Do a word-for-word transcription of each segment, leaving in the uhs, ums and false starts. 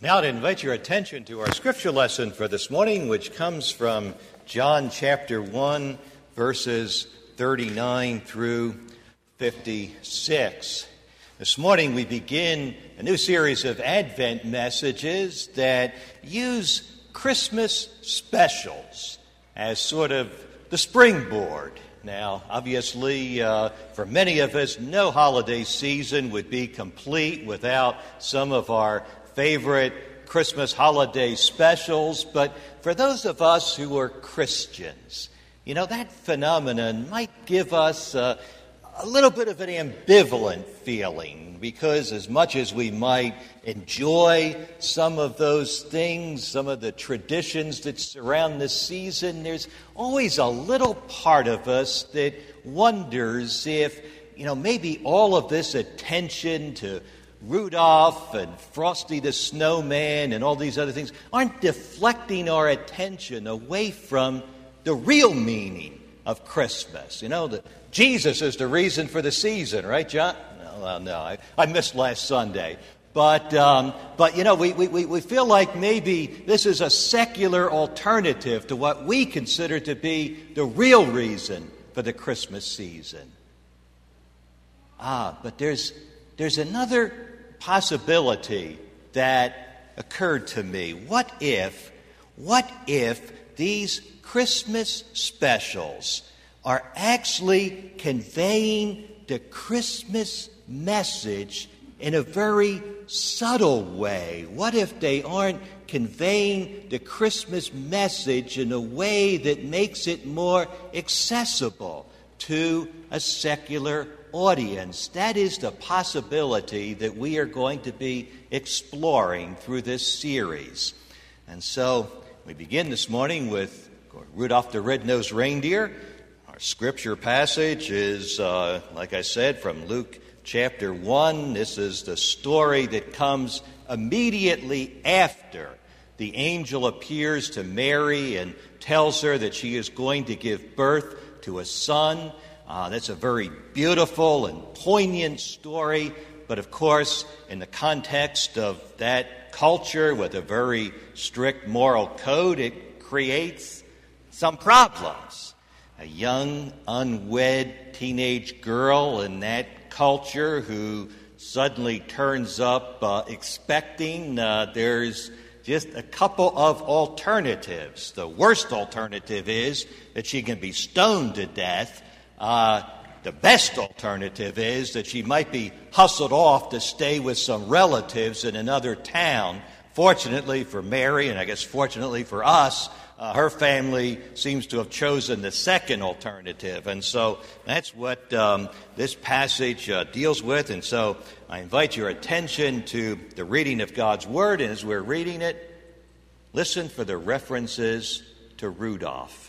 Now to invite your attention to our scripture lesson for this morning, which comes from John chapter one, verses thirty-nine through fifty-six. This morning we begin a new series of Advent messages that use Christmas specials as sort of the springboard. Now, obviously, uh, for many of us, no holiday season would be complete without some of our favorite Christmas holiday specials. But for those of us who are Christians, you know, that phenomenon might give us uh, a little bit of an ambivalent feeling, because as much as we might enjoy some of those things, some of the traditions that surround this season, there's always a little part of us that wonders if, you know, maybe all of this attention to Rudolph and Frosty the Snowman and all these other things aren't deflecting our attention away from the real meaning of Christmas. You know, that Jesus is the reason for the season, right, John? No, well, no, I, I missed last Sunday. But, um, but you know, we, we, we feel like maybe this is a secular alternative to what we consider to be the real reason for the Christmas season. Ah, but there's there's another possibility that occurred to me. What if, what if these Christmas specials are actually conveying the Christmas message in a very subtle way? What if they aren't conveying the Christmas message in a way that makes it more accessible to a secular audience? That is the possibility that we are going to be exploring through this series. And so we begin this morning with Rudolph the Red-Nosed Reindeer. Our scripture passage is, uh, like I said, from Luke chapter one. This is the story that comes immediately after the angel appears to Mary and tells her that she is going to give birth to a son. Uh, that's a very beautiful and poignant story, but of course, in the context of that culture with a very strict moral code, it creates some problems. A young, unwed teenage girl in that culture who suddenly turns up uh, expecting, uh, there's just a couple of alternatives. The worst alternative is that she can be stoned to death. Uh, the best alternative is that she might be hustled off to stay with some relatives in another town. Fortunately for Mary, and I guess fortunately for us, uh, her family seems to have chosen the second alternative. And so that's what um, this passage uh, deals with. And so I invite your attention to the reading of God's Word. And as we're reading it, listen for the references to Rudolph.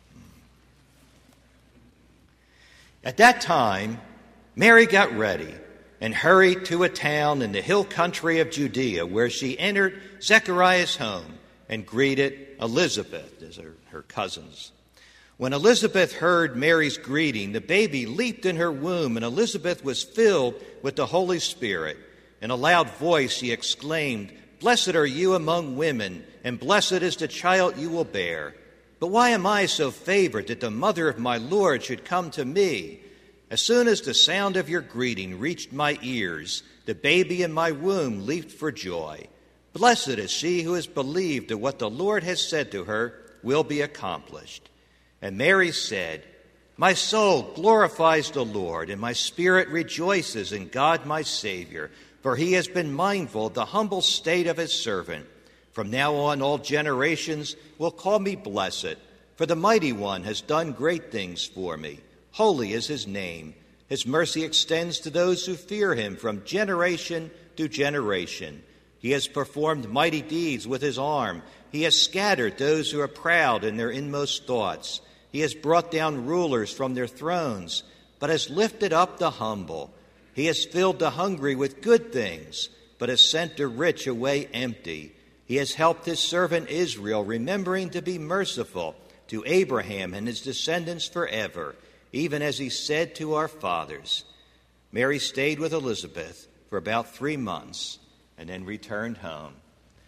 At that time, Mary got ready and hurried to a town in the hill country of Judea, where she entered Zechariah's home and greeted Elizabeth, as her, her cousins. When Elizabeth heard Mary's greeting, the baby leaped in her womb, and Elizabeth was filled with the Holy Spirit. In a loud voice she exclaimed, "Blessed are you among women, and blessed is the child you will bear. But why am I so favored that the mother of my Lord should come to me? As soon as the sound of your greeting reached my ears, the baby in my womb leaped for joy. Blessed is she who has believed that what the Lord has said to her will be accomplished." And Mary said, "My soul glorifies the Lord, and my spirit rejoices in God my Savior, for he has been mindful of the humble state of his servant. From now on, all generations will call me blessed, for the Mighty One has done great things for me. Holy is his name. His mercy extends to those who fear him from generation to generation. He has performed mighty deeds with his arm. He has scattered those who are proud in their inmost thoughts. He has brought down rulers from their thrones, but has lifted up the humble. He has filled the hungry with good things, but has sent the rich away empty. He has helped his servant Israel, remembering to be merciful to Abraham and his descendants forever, even as he said to our fathers." Mary stayed with Elizabeth for about three months and then returned home.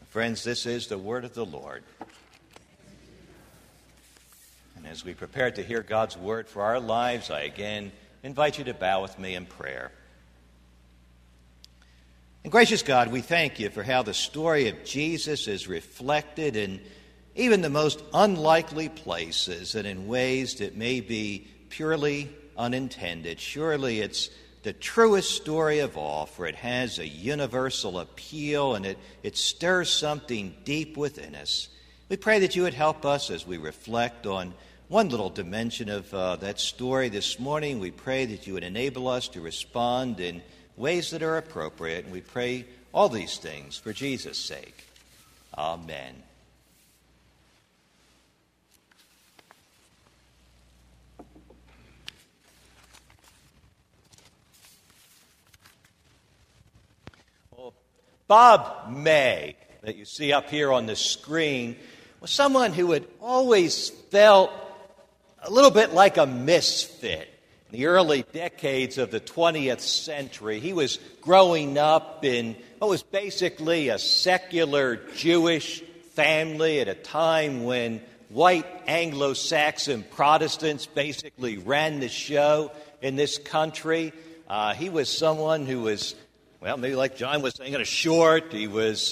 Friends, this is the word of the Lord. And as we prepare to hear God's word for our lives, I again invite you to bow with me in prayer. And gracious God, we thank you for how the story of Jesus is reflected in even the most unlikely places and in ways that may be purely unintended. Surely it's the truest story of all, for it has a universal appeal and it, it stirs something deep within us. We pray that you would help us as we reflect on one little dimension of uh, that story this morning. We pray that you would enable us to respond in ways that are appropriate, and we pray all these things for Jesus' sake. Amen. Bob May, that you see up here on the screen, was someone who had always felt a little bit like a misfit. In the early decades of the twentieth century, he was growing up in what was basically a secular Jewish family at a time when white Anglo-Saxon Protestants basically ran the show in this country. Uh, he was someone who was, well, maybe like John was saying, kind of short. He was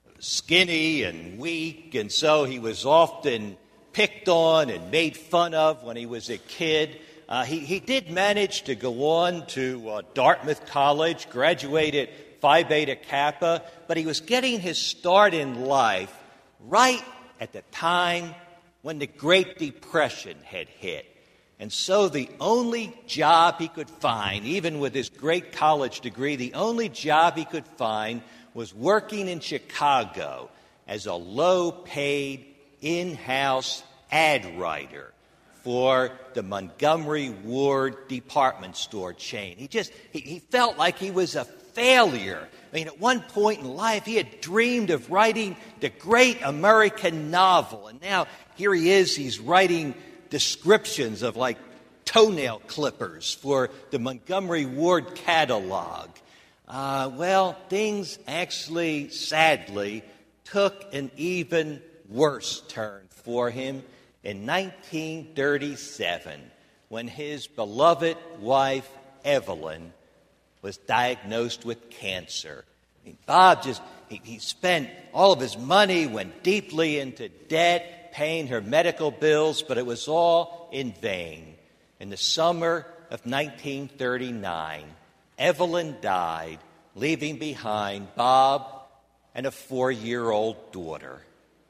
skinny and weak, and so he was often picked on and made fun of when he was a kid. Uh, he, he did manage to go on to uh, Dartmouth College, graduated Phi Beta Kappa, but he was getting his start in life right at the time when the Great Depression had hit. And so the only job he could find, even with his great college degree, the only job he could find was working in Chicago as a low-paid, in-house ad writer for the Montgomery Ward department store chain. He just, he, he felt like he was a failure. I mean, at one point in life, he had dreamed of writing the great American novel, and now here he is, he's writing descriptions of like toenail clippers for the Montgomery Ward catalog. Uh, well, things actually, sadly, took an even worse turn for him in nineteen thirty-seven when his beloved wife, Evelyn, was diagnosed with cancer. I mean, Bob just, he, he spent all of his money, went deeply into debt, paying her medical bills, but it was all in vain. In the summer of nineteen thirty-nine, Evelyn died, leaving behind Bob and a four-year-old daughter.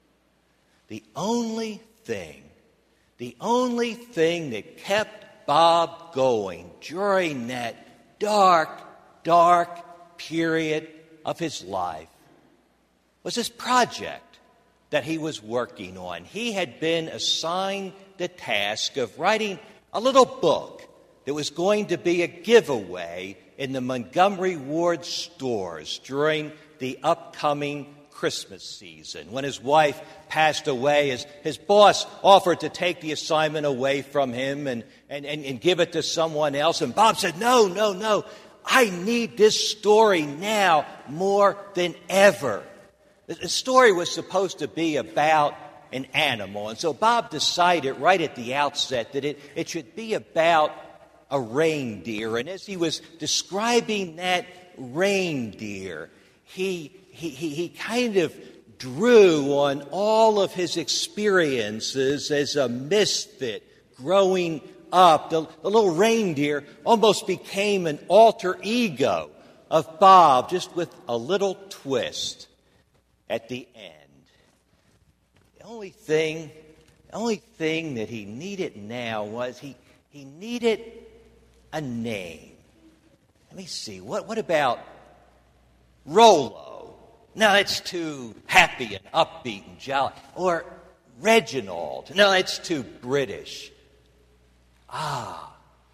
The only thing, the only thing that kept Bob going during that dark, dark period of his life was this project that he was working on. He had been assigned the task of writing a little book that was going to be a giveaway in the Montgomery Ward stores during the upcoming Christmas season. When his wife passed away, his, his boss offered to take the assignment away from him and, and, and, and give it to someone else. And Bob said, no, no, no, I need this story now more than ever. The story was supposed to be about an animal, and so Bob decided right at the outset that it, it should be about a reindeer. And as he was describing that reindeer, he, he, he, he kind of drew on all of his experiences as a misfit growing up. The, the little reindeer almost became an alter ego of Bob, just with a little twist at the end. The only thing, the only thing that he needed now was he, he needed a name. Let me see, what, what about Rollo? No, it's too happy and upbeat and jolly. Or Reginald. No, it's too British. Ah,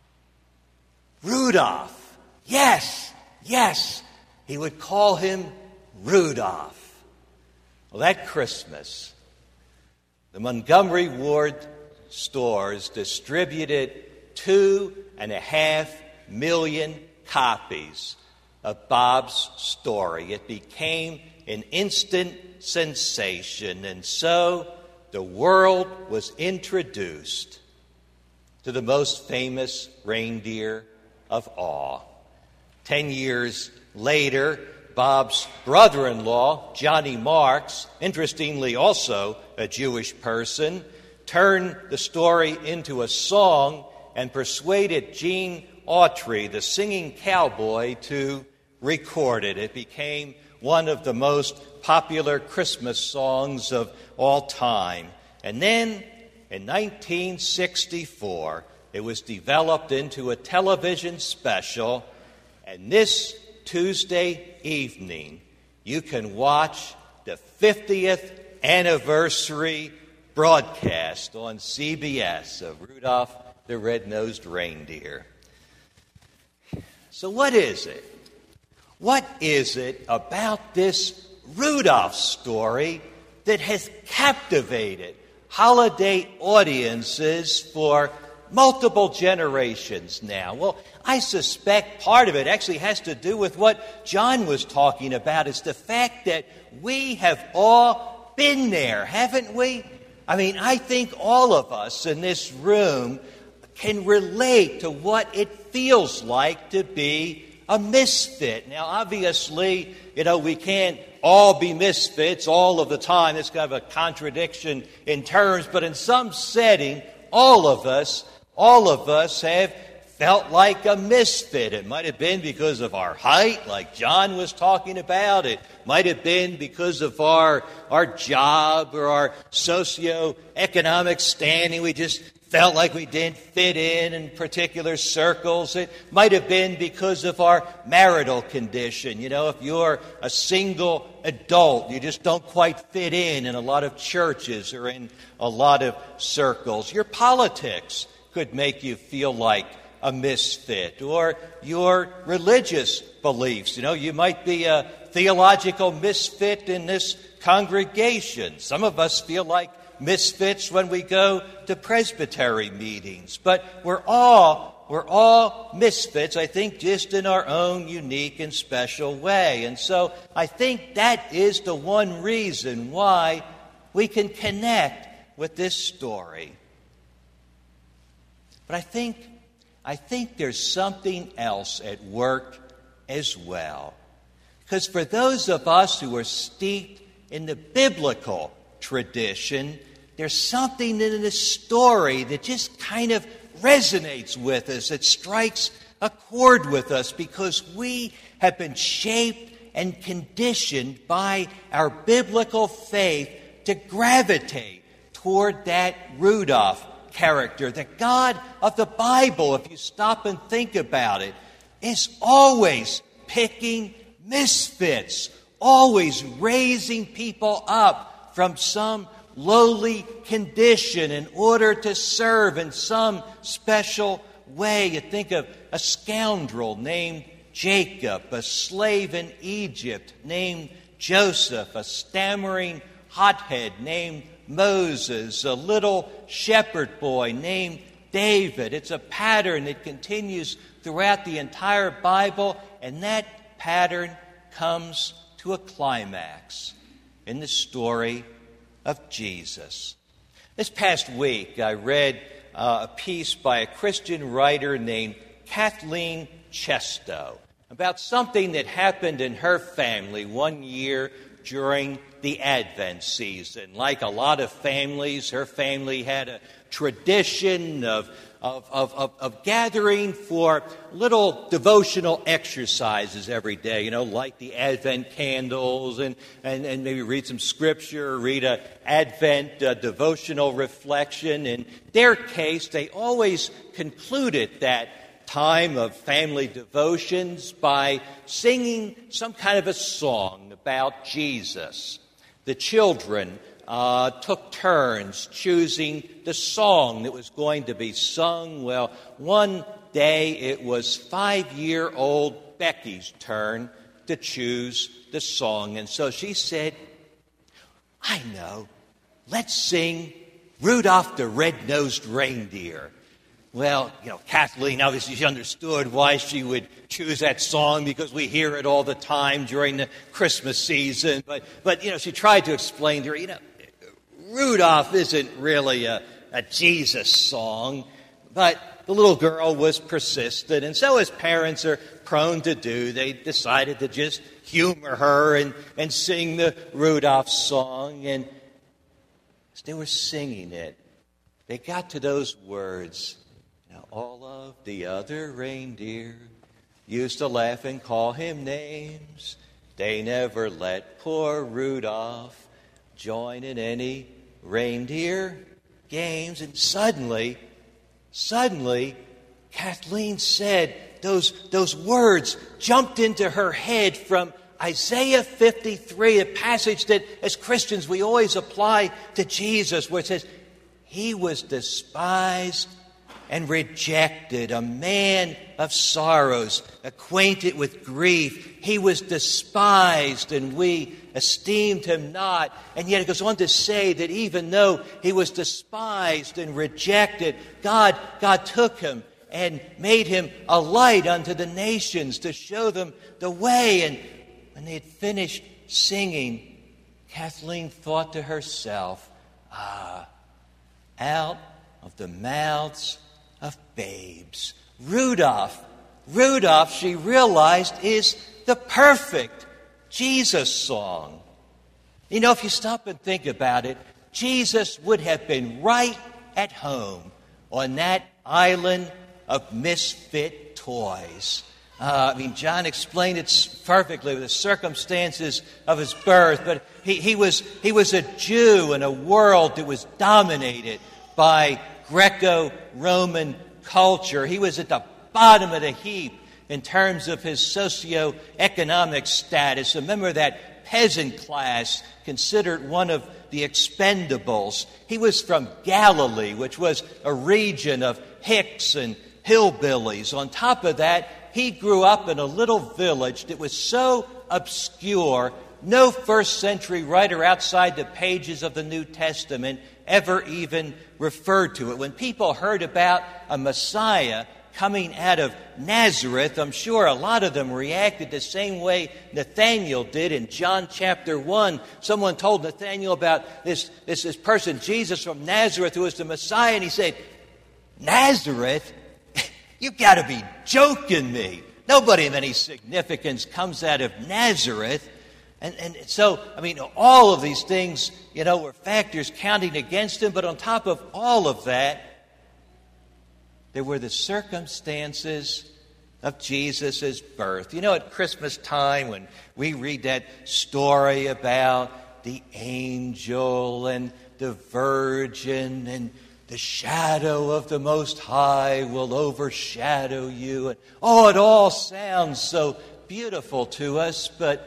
Rudolph. Yes, yes. He would call him Rudolph. Well, that Christmas, the Montgomery Ward stores distributed two and a half million copies of Bob's story. It became an instant sensation, and so the world was introduced to the most famous reindeer of all. Ten years later, Bob's brother-in-law, Johnny Marks, interestingly also a Jewish person, turned the story into a song and persuaded Gene Autry, the singing cowboy, to record it. It became one of the most popular Christmas songs of all time. And then, in nineteen sixty-four, it was developed into a television special, and this Tuesday evening, you can watch the fiftieth anniversary broadcast on C B S of Rudolph the Red-Nosed Reindeer. So what is it? What is it about this Rudolph story that has captivated holiday audiences for multiple generations now? Well, I suspect part of it actually has to do with what John was talking about. It's the fact that we have all been there, haven't we? I mean, I think all of us in this room can relate to what it feels like to be a misfit. Now, obviously, you know, we can't all be misfits all of the time. It's kind of a contradiction in terms, but in some setting, all of us, all of us have felt like a misfit. It might have been because of our height, like John was talking about. It might have been because of our, our job or our socioeconomic standing. We just felt like we didn't fit in in particular circles. It might have been because of our marital condition. You know, if you're a single adult, you just don't quite fit in in a lot of churches or in a lot of circles. Your politics could make you feel like a misfit, or your religious beliefs. You know, you might be a theological misfit in this congregation. Some of us feel like misfits when we go to presbytery meetings, but we're all we're all misfits, I think, just in our own unique and special way. And so I think that is the one reason why we can connect with this story. But I think I think there's something else at work as well. Because for those of us who are steeped in the biblical tradition, there's something in this story that just kind of resonates with us. It strikes a chord with us because we have been shaped and conditioned by our biblical faith to gravitate toward that Rudolph character. The God of the Bible, if you stop and think about it, is always picking misfits, always raising people up from some lowly condition in order to serve in some special way. You think of a scoundrel named Jacob, a slave in Egypt named Joseph, a stammering hothead named Moses, a little shepherd boy named David. It's a pattern that continues throughout the entire Bible, and that pattern comes to a climax in the story of Jesus. This past week, I read uh, a piece by a Christian writer named Kathleen Chesto about something that happened in her family one year during the Advent season. Like a lot of families, her family had a tradition of Of, of, of, of gathering for little devotional exercises every day, you know, light the Advent candles and, and, and maybe read some scripture, read an Advent uh, devotional reflection. In their case, they always concluded that time of family devotions by singing some kind of a song about Jesus. The children Uh, took turns choosing the song that was going to be sung. Well, one day it was five-year-old Becky's turn to choose the song. And so she said, I know, let's sing Rudolph the Red-Nosed Reindeer. Well, you know, Kathleen, obviously she understood why she would choose that song because we hear it all the time during the Christmas season. But, but you know, she tried to explain to her, you know, Rudolph isn't really a, a Jesus song. But the little girl was persistent, and so as parents are prone to do, they decided to just humor her and, and sing the Rudolph song. And as they were singing it, they got to those words. Now, all of the other reindeer used to laugh and call him names. They never let poor Rudolph join in any reindeer games. And suddenly, suddenly, Kathleen said, those, those words jumped into her head from Isaiah fifty-three, a passage that as Christians we always apply to Jesus, where it says, he was despised and rejected, a man of sorrows, acquainted with grief. He was despised and we esteemed him not. And yet it goes on to say that even though he was despised and rejected, God, God took him and made him a light unto the nations to show them the way. And when they had finished singing, Kathleen thought to herself, ah, out of the mouths of babes. Rudolph, Rudolph, she realized, is the perfect Jesus song. You know, if you stop and think about it, Jesus would have been right at home on that island of misfit toys. Uh, I mean, John explained it perfectly with the circumstances of his birth, but he, he was he was a Jew in a world that was dominated by Greco-Roman culture. He was at the bottom of the heap in terms of his socioeconomic status. Remember that peasant class considered one of the expendables. He was from Galilee, which was a region of hicks and hillbillies. On top of that, he grew up in a little village that was so obscure, no first century writer outside the pages of the New Testament ever even referred to it. When people heard about a Messiah coming out of Nazareth, I'm sure a lot of them reacted the same way Nathanael did in John chapter one. Someone told Nathanael about this, this, this person, Jesus from Nazareth, who was the Messiah, and he said, Nazareth? You've got to be joking me. Nobody of any significance comes out of Nazareth. And, and so, I mean, all of these things, you know, were factors counting against him. But on top of all of that, there were the circumstances of Jesus' birth. You know, at Christmas time, when we read that story about the angel and the virgin and the shadow of the Most High will overshadow you. And, oh, it all sounds so beautiful to us, but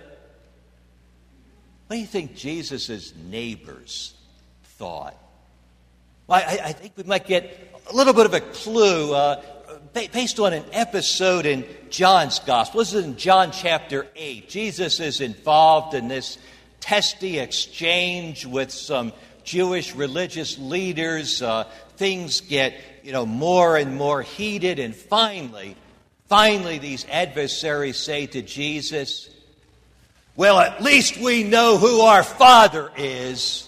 what do you think Jesus' neighbors thought? Well, I, I think we might get a little bit of a clue uh, based on an episode in John's Gospel. This is in John chapter eight. Jesus is involved in this testy exchange with some Jewish religious leaders. Uh, things get, you know, more and more heated, and finally, finally, these adversaries say to Jesus, well, at least we know who our Father is.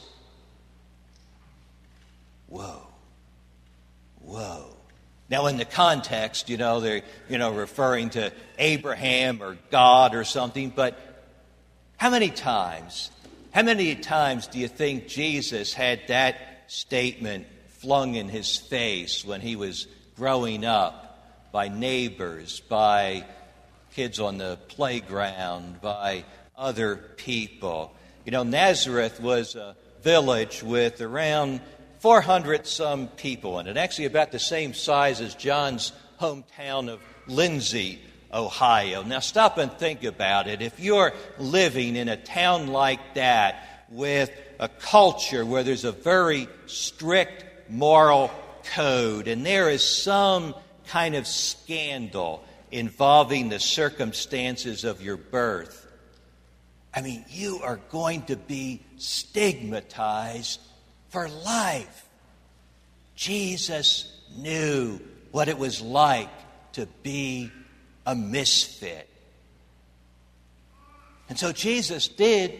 Whoa. Whoa. Now, in the context, you know, they're, you know, referring to Abraham or God or something, but how many times, how many times do you think Jesus had that statement flung in his face when he was growing up by neighbors, by kids on the playground, by other people? You know, Nazareth was a village with around four hundred some people in it, actually about the same size as John's hometown of Lindsay, Ohio. Now stop and think about it. If you're living in a town like that with a culture where there's a very strict moral code and there is some kind of scandal involving the circumstances of your birth, I mean, you are going to be stigmatized for life. Jesus knew what it was like to be a misfit. And so Jesus did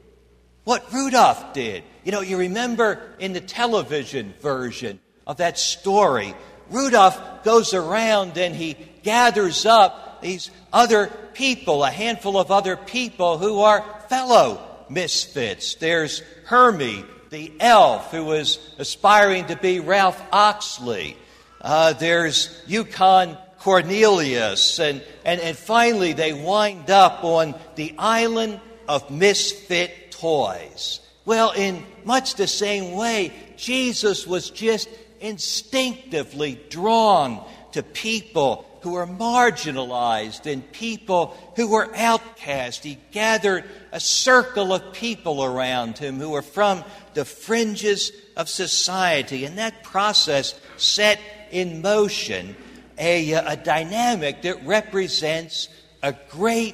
what Rudolph did. You know, you remember in the television version of that story, Rudolph goes around and he gathers up these other people, a handful of other people who are fellow misfits. There's Hermie, the elf, who was aspiring to be Ralph Oxley. Uh, there's Yukon Cornelius. And, and, and finally, they wind up on the island of misfit toys. Well, in much the same way, Jesus was just instinctively drawn to people who were marginalized and people who were outcast. He gathered a circle of people around him who were from the fringes of society. And that process set in motion a, a dynamic that represents a great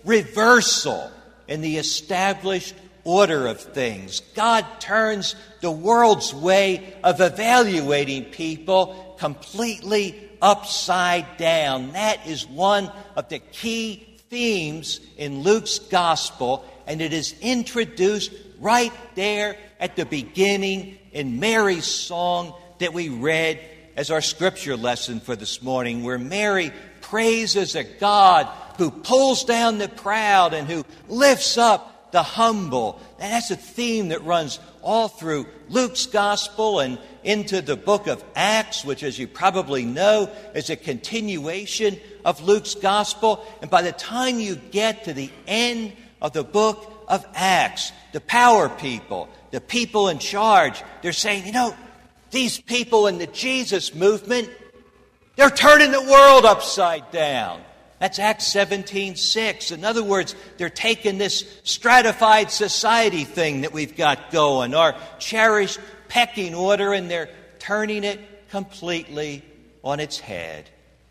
reversal in the established order of things. God turns the world's way of evaluating people completely upside down. That is one of the key themes in Luke's gospel, and it is introduced right there at the beginning in Mary's song that we read as our scripture lesson for this morning, where Mary praises a God who pulls down the proud and who lifts up the humble. And that's a theme that runs all through Luke's gospel and into the book of Acts, which, as you probably know, is a continuation of Luke's gospel. And by the time you get to the end of the book of Acts, the power people, the people in charge, they're saying, you know, these people in the Jesus movement, they're turning the world upside down. That's Acts seventeen six. In other words, they're taking this stratified society thing that we've got going, our cherished pecking order, and they're turning it completely on its head.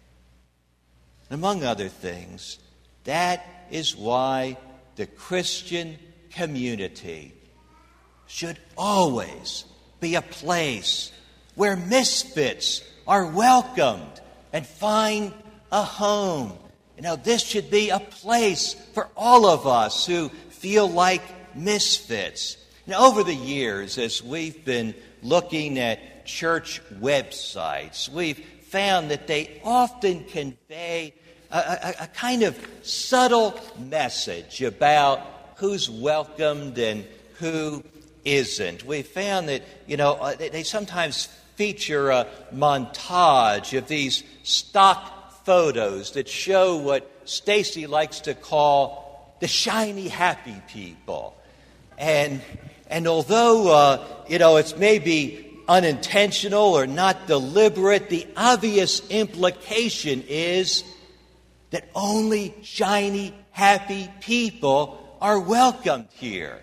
Among other things, that is why the Christian community should always be a place where misfits are welcomed and find a home. You know, this should be a place for all of us who feel like misfits. Now, over the years, as we've been looking at church websites, we've found that they often convey a, a, a kind of subtle message about who's welcomed and who isn't. We found that, you know, they sometimes feature a montage of these stock photos that show what Stacy likes to call the shiny, happy people. And and although, uh, you know, it's maybe unintentional or not deliberate, the obvious implication is that only shiny, happy people are welcomed here.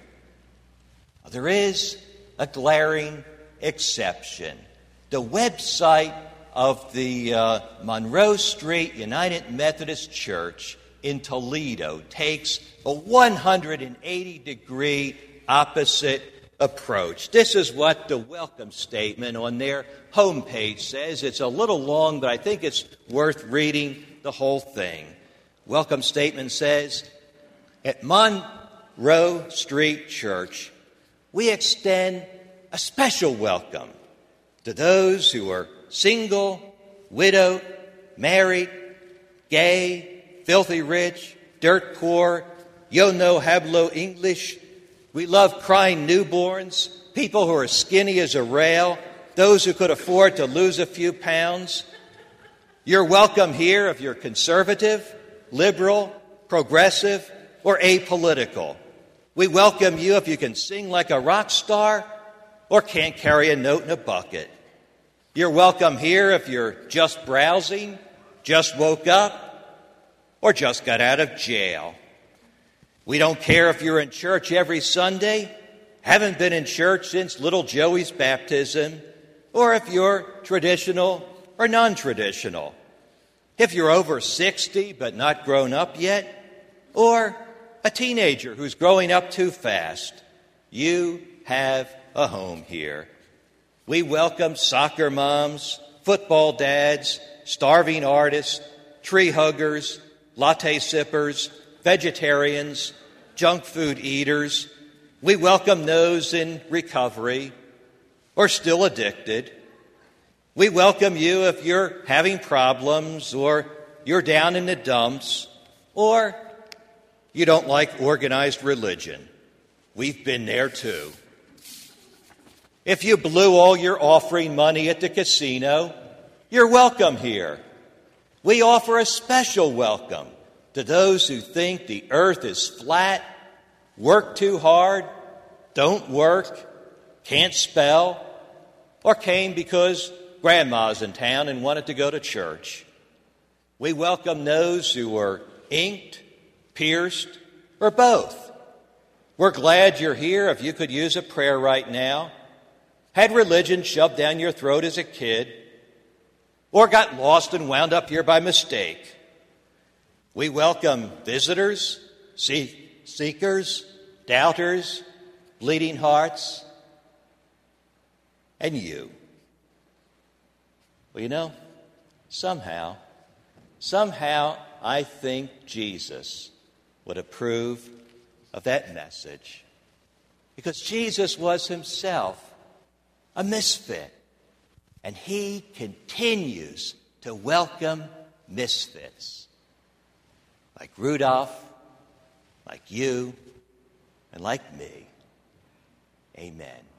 There is a glaring exception. The website of the uh, Monroe Street United Methodist Church in Toledo takes a one hundred eighty degree opposite approach. This is what the welcome statement on their homepage says. It's a little long, but I think it's worth reading the whole thing. Welcome statement says, at Monroe Street Church, we extend a special welcome to those who are single, widowed, married, gay, filthy rich, dirt poor, yo no hablo English. We love crying newborns, people who are skinny as a rail, those who could afford to lose a few pounds. You're welcome here if you're conservative, liberal, progressive, or apolitical. We welcome you if you can sing like a rock star or can't carry a note in a bucket. You're welcome here if you're just browsing, just woke up, or just got out of jail. We don't care if you're in church every Sunday, haven't been in church since little Joey's baptism, or if you're traditional or non-traditional. If you're over sixty but not grown up yet, or a teenager who's growing up too fast, you have a home here. We welcome soccer moms, football dads, starving artists, tree huggers, latte sippers, vegetarians, junk food eaters. We welcome those in recovery or still addicted. We welcome you if you're having problems or you're down in the dumps or you don't like organized religion. We've been there too. If you blew all your offering money at the casino, you're welcome here. We offer a special welcome to those who think the earth is flat, work too hard, don't work, can't spell, or came because grandma's in town and wanted to go to church. We welcome those who are inked, pierced, or both. We're glad you're here if you could use a prayer right now, had religion shoved down your throat as a kid, or got lost and wound up here by mistake. We welcome visitors, seekers, doubters, bleeding hearts, and you. Well, you know, somehow, somehow I think Jesus would approve of that message. Because Jesus was himself a misfit. And he continues to welcome misfits. Like Rudolph, like you, and like me. Amen.